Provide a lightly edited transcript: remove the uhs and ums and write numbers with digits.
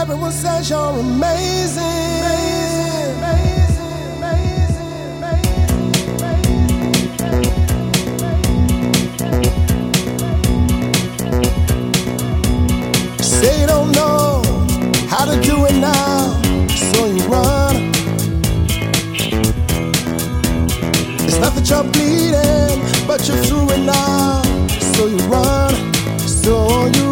Everyone says you're amazing. Say you don't know how to do it now, so you run. It's not that you're bleeding, but you're through it now, so you run, so you